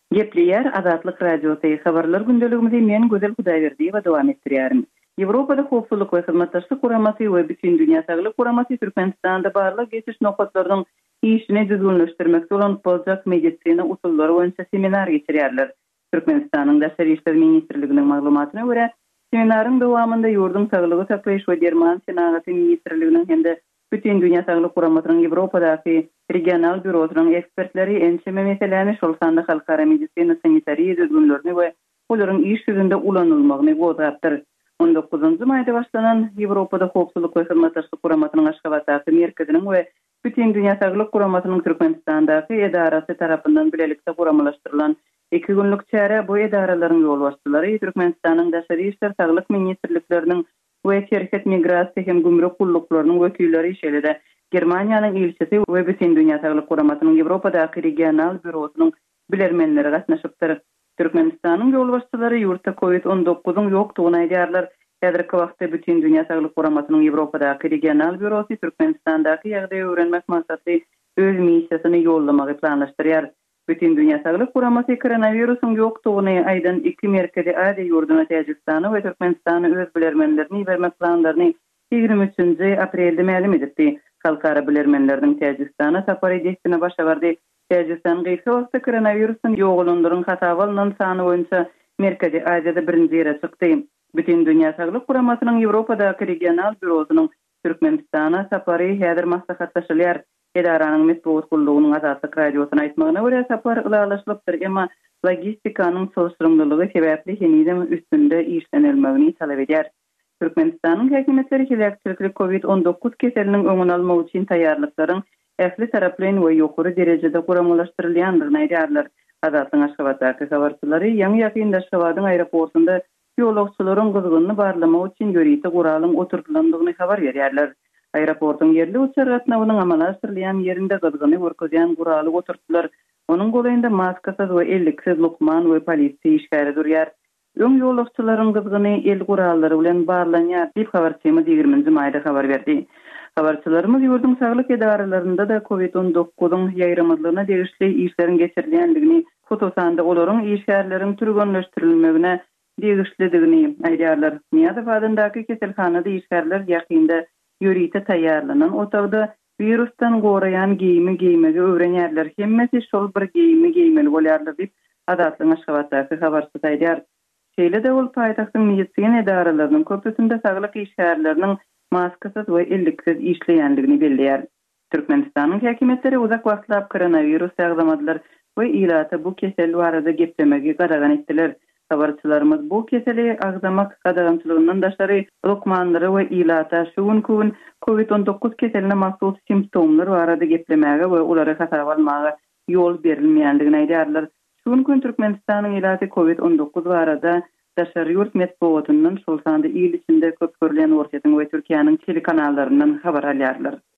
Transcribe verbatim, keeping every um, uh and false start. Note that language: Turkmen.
Gepleyer Azatlyk Radiosu habarlar gündeligimizi men Gözel Hudaýberdi we dowam etdirýärim. Ýewropada howpsuzlyk we hyzmatdaşlyk guramasy we bütün dünýä saglyk guramasy Türkmenistanda barlyk geçiş nokatlarynyň işini düzgünleşdirmekde bolan boljak medisina usullary boýunça seminar geçirýärler. Türkmenistanyň Daşary işler ministrliginiň maglumatyna görä, seminaryň dowamında ýurdun saglygy saklaýyş we derman senaty ministrliginiň hemde bütün dünýä saglyk guramasynyň Ýewropadaky regional bürosynyň ekspertleri ençeme meselelerini şol sanda halkara medisina sanitariýa düzgünlerini we olaryň iş ýüzünde ulanylmagyny goýapdyr. on dokuzunçy maýda başlanan Ýewropada howpsuzlyk we hyzmatdaşlyk guramasynyň Aşgabatdaky merkeziniň we bütün dünýä saglyk guramasynyň Türkmenistandaky edarasy tarapyndan bilelikde guramalaşdyrylan iki günlük çäre bu edaralaryň ýol başçylary Türkmenistanyň Daşary işler saglyk ministrlikleriniň we şerket migrasiýa hem gümrük gulluklarının wekilleri işelede Germaniýanyň ilçesi we bütün dünýä saglyk guramasynyň Ýewropadaky regional bürosynyň bilermenleri gatnaşypdyr. Türkmenistanyň ýol başçylary ýurtda covid on dokuzyň ýokdugyny aýdýarlar. Häzirki wagtda bütün dünýä saglyk guramasynyň Ýewropadaky regional bürosy Türkmenistandaky ýagdaýy öwrenmek maksatly öz missiýasyny ýollamagy planlaşdyrýar. Bütün dünýä saglyk guramasy koronawirusyň ýokdugyny aýdan iki merkezi Aziýa ýurduny Täjikistany we Türkmenistany öz bilermenlerini bermek planlaryny ýygrimi üçinji aprelde ma'lum etdi. Halkara bilermenleriň Täjikistana sapary edýäne başlawardy. Täjikistan gyýsy koronawirusyň ýoğulandyryň hatawalynan sany boýunça merkezi Aziýada birinji ýere çykdy. Bütün dünýä saglyk guramasynyň Ýewropadaky regional bürosynyň Türkmenistana sapary häzir maslahatlaşylýar. Edaranyň mesbuat gullugynyň Azatlyk Radiosyna aýtmagyna görä sapar ulalaşlypdyr, emma logistikanyň soňsuzlygy sebäpli henüzem üstünde işlenilmegini talap edýär. Türkmenistanyň häkimetleri hilakçylyk covid on dokuz keseliniň öňüni almak üçin taýýarlyklaryň ähli taraplan we ýokary derejede guramalaşdyrylýandygyny aýdýarlar. Azatlyň Aşgabatdaky habarçylary ýa-ni ýakynda Aşgabatyň aeroportunda ýolagçylaryň gyzgynyny barlamak üçin ýöriti guralyň oturtulandygyny habar berýärler. Aeroportun yerli uçar gatnawynyň amalaşdyrylýan yerinde gyzgyny görkezýän guraly oturtdylar. Onuň goýunda maskasyz we elliksiz lukman we polisiýa işgäri durýar. Öň ýolagçylaryň gyzgyny el gurallary bilen barlanýar diýip habarçymyz ýygrimiňji maýda habar berdi. Habarçylarymyz ýurdun saglyk edaralaryna da covid on dokuzyň ýaýramyzlygyna degişli işleriň geçirilýändigini, fotosanda olaryň işgärleriň türgünleşdirilmegine degişlidigini aýdýarlar. Niýazow adyndaky keselhanada işgärler ýakynda ýörite taýýarlanan otagda virusdan goraýan giyimi giymege öwrenýärler. Hemmesi şol bir giyimi giymeli bolýarlar diýip Azatlyň Aşgabatdaky habarçy aýdýar. Şeýle-de ol paýtagtyň medisina edaralarynyň köpüsinde saglyk işgärleriniň maskasyz we elliksiz işleýändigini belleýär. Türkmenistanyň häkimetleri uzak wagtlap koronavirus ýagdamadylar we ilata bu kesel barada geplemegi garagan etdiler. Habarçylarymyz bu keseli agzamak gadagançylygyndan daşary lukmanlary we ilata şugun kun covid on dokuz keseline mahsus simptomlar barada geplemegi we ulary hasaba almagy ýol berilmeýändigini aýdýarlar. Şugun kun Türkmenistanyň ilata covid on dokuz barada Daşary ýurt mesbuatyndan şol sanda il içinde köp görülen ortatyň we Türkiýanyň telekanallaryndan habar alýarlar.